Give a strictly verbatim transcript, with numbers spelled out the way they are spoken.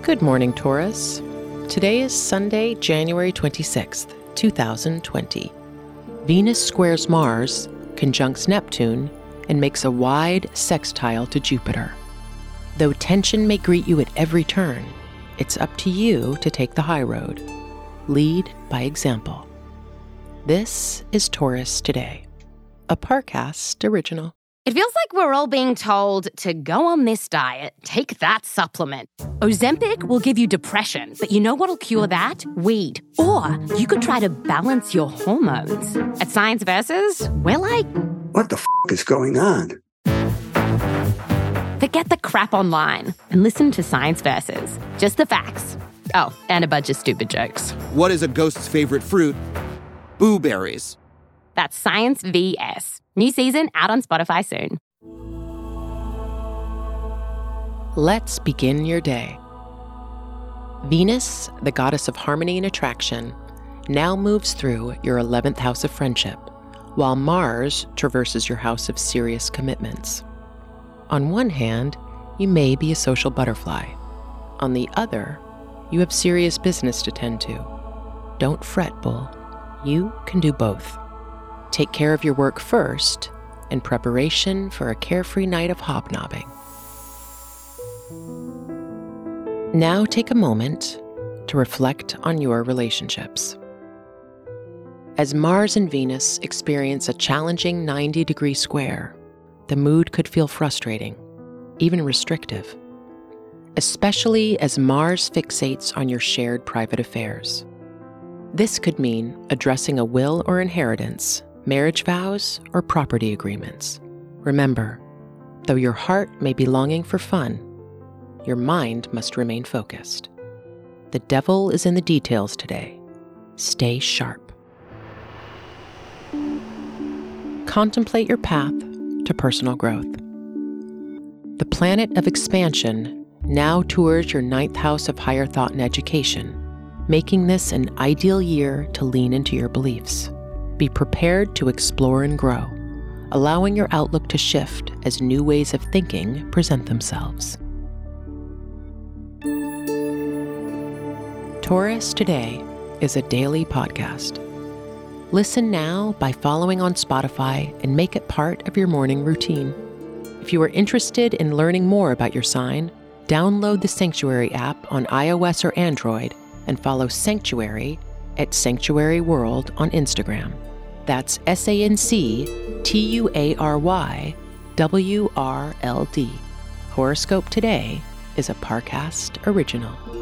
Good morning, Taurus. Today is Sunday, January twenty-sixth, two thousand twenty. Venus squares Mars, conjuncts Neptune, and makes a wide sextile to Jupiter. Though tension may greet you at every turn, it's up to you to take the high road. Lead by example. This is Taurus Today, a Parcast original. It feels like we're all being told to go on this diet, take that supplement. Ozempic will give you depression, but you know what'll cure that? Weed. Or you could try to balance your hormones. At Science Versus, we're like, what the f*** is going on? Forget the crap online and listen to Science Versus. Just the facts. Oh, and a bunch of stupid jokes. What is a ghost's favorite fruit? Blueberries. That's Science V S. New season out on Spotify soon. Let's begin your day. Venus, the goddess of harmony and attraction, now moves through your eleventh house of friendship, while Mars traverses your house of serious commitments. On one hand, you may be a social butterfly. On the other, you have serious business to tend to. Don't fret, Bull. You can do both. Take care of your work first, in preparation for a carefree night of hobnobbing. Now take a moment to reflect on your relationships. As Mars and Venus experience a challenging ninety-degree square, the mood could feel frustrating, even restrictive, especially as Mars fixates on your shared private affairs. This could mean addressing a will or inheritance, marriage vows, or property agreements. Remember, though your heart may be longing for fun, your mind must remain focused. The devil is in the details today. Stay sharp. Contemplate your path to personal growth. The planet of expansion now tours your ninth house of higher thought and education, making this an ideal year to lean into your beliefs. Be prepared to explore and grow, allowing your outlook to shift as new ways of thinking present themselves. Taurus Today is a daily podcast. Listen now by following on Spotify and make it part of your morning routine. If you are interested in learning more about your sign, download the Sanctuary app on iOS or Android and follow Sanctuary at Sanctuary World on Instagram. That's S A N C T U A R Y W R L D. Horoscope Today is a Parcast original.